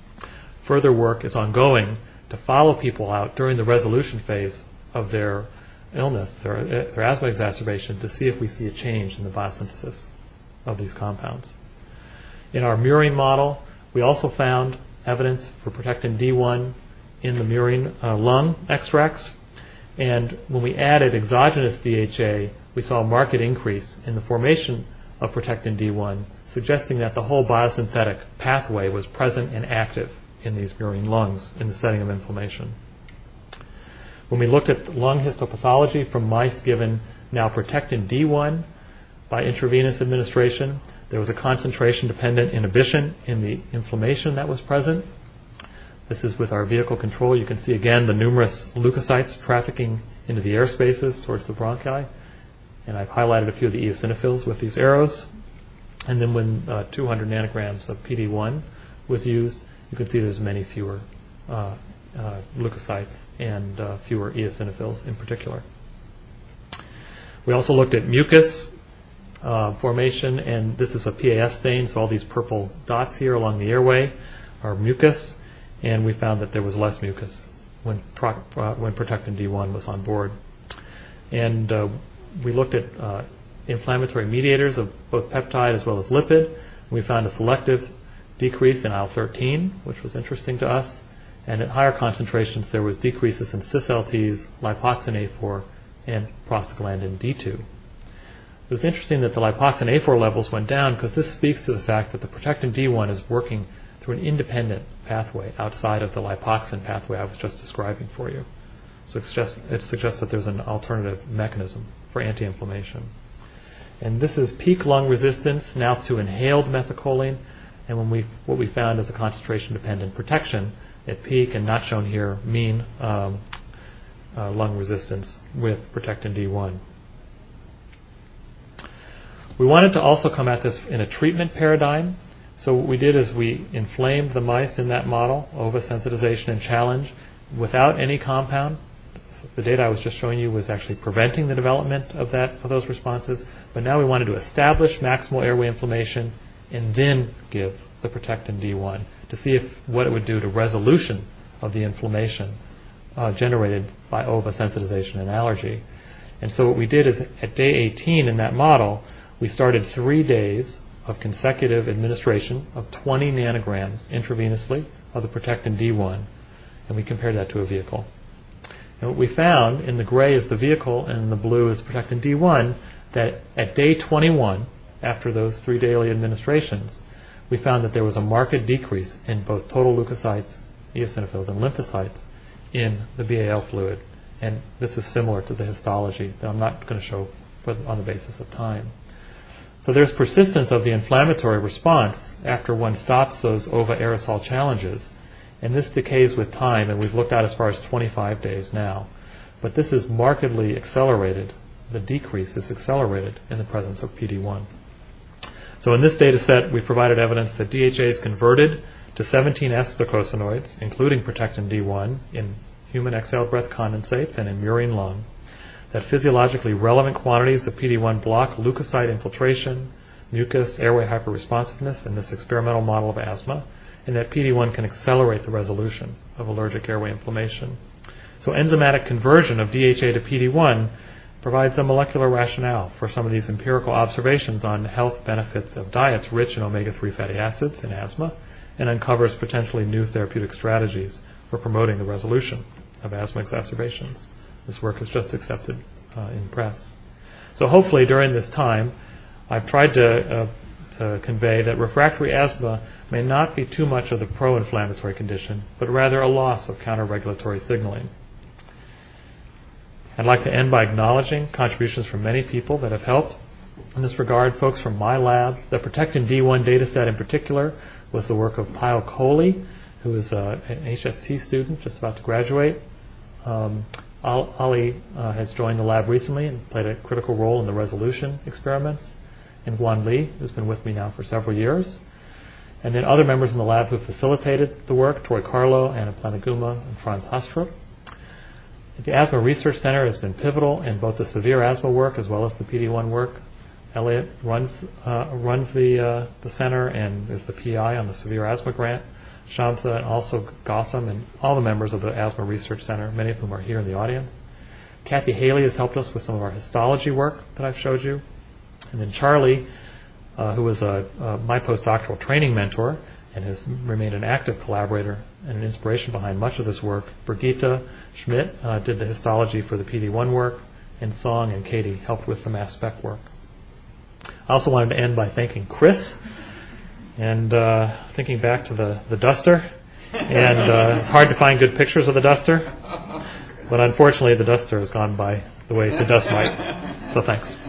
Speaker 1: Further work is ongoing to follow people out during the resolution phase of their illness, their, their asthma exacerbation, to see if we see a change in the biosynthesis of these compounds. In our murine model, we also found evidence for protectin D one in the murine uh, lung extracts, and when we added exogenous D H A, we saw a marked increase in the formation of protectin D one, suggesting that the whole biosynthetic pathway was present and active in these murine lungs in the setting of inflammation. When we looked at lung histopathology from mice given now protectin D one by intravenous administration, there was a concentration-dependent inhibition in the inflammation that was present. This is with our vehicle control. You can see again the numerous leukocytes trafficking into the air spaces towards the bronchi. And I've highlighted a few of the eosinophils with these arrows. And then when uh, two hundred nanograms of P D one was used, you can see there's many fewer uh, uh, leukocytes and uh, fewer eosinophils in particular. We also looked at mucus uh, formation, and this is a P A S stain, so all these purple dots here along the airway are mucus, and we found that there was less mucus when, pro- uh, when protectin D one was on board. And uh, we looked at uh, inflammatory mediators of both peptide as well as lipid. We found a selective decrease in I L thirteen, which was interesting to us, and at higher concentrations there was decreases in cis L Ts, lipoxin A four, and prostaglandin D two. It was interesting that the lipoxin A four levels went down because this speaks to the fact that the protectin D one is working through an independent pathway outside of the lipoxin pathway I was just describing for you. So it suggests, it suggests that there's an alternative mechanism for anti-inflammation. And this is peak lung resistance now to inhaled methacholine, and when we what we found is a concentration-dependent protection at peak, and not shown here, mean um, uh, lung resistance with protectin D one. We wanted to also come at this in a treatment paradigm. So what we did is we inflamed the mice in that model, ova sensitization and challenge, without any compound. So the data I was just showing you was actually preventing the development of that of those responses. But now we wanted to establish maximal airway inflammation and then give the protectin D one to see if what it would do to resolution of the inflammation uh, generated by ova sensitization and allergy. And so what we did is at day eighteen in that model, we started three days of consecutive administration of twenty nanograms intravenously of the protectin D one, and we compared that to a vehicle. And what we found in the gray is the vehicle and in the blue is protectin D one, that at day twenty-one, after those three daily administrations, we found that there was a marked decrease in both total leukocytes, eosinophils, and lymphocytes in the B A L fluid, And this is similar to the histology that I'm not going to show for, on the basis of time. So there's persistence of the inflammatory response after one stops those ova aerosol challenges. And this decays with time, and we've looked at as far as twenty-five days now. But this is markedly accelerated. The decrease is accelerated in the presence of P D one. So in this data set, we provided evidence that D H A is converted to seventeen S docosanoids, including protectin D one, in human exhaled breath condensates and in murine lung, that physiologically relevant quantities of P D one block leukocyte infiltration, mucus, airway hyperresponsiveness in this experimental model of asthma, and that P D one can accelerate the resolution of allergic airway inflammation. So enzymatic conversion of D H A to P D one provides a molecular rationale for some of these empirical observations on health benefits of diets rich in omega three fatty acids in asthma, and uncovers potentially new therapeutic strategies for promoting the resolution of asthma exacerbations. This work is just accepted uh, in press. So hopefully during this time, I've tried to, uh, to convey that refractory asthma may not be too much of the pro-inflammatory condition, but rather a loss of counter-regulatory signaling. I'd like to end by acknowledging contributions from many people that have helped. In this regard, folks from my lab, the protectin D one dataset in particular was the work of Payal Kohli, who is uh, an H S T student just about to graduate. Um, Ali uh, has joined the lab recently and played a critical role in the resolution experiments. And Guan Li, who's been with me now for several years. And then other members in the lab who facilitated the work, Troy Carlo, Anna Planaguma, and Franz Hastrup. The Asthma Research Center has been pivotal in both the severe asthma work as well as the P D one work. Elliot runs uh, runs the uh, the center and is the P I on the severe asthma grant. Shamsa and also Gotham and all the members of the Asthma Research Center, many of whom are here in the audience. Kathy Haley has helped us with some of our histology work that I've showed you. And then Charlie, uh, who was a, uh, my postdoctoral training mentor and has remained an active collaborator and an inspiration behind much of this work. Brigitte Schmidt uh, did the histology for the P D one work, and Song and Katie helped with the mass spec work. I also wanted to end by thanking Chris and uh, thinking back to the, the duster. And uh, it's hard to find good pictures of the duster, but unfortunately the duster has gone by the way to dust might. So thanks.